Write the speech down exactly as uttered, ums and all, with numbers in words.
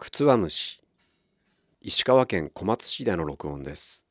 クツワムシ、石川県小松市での録音です。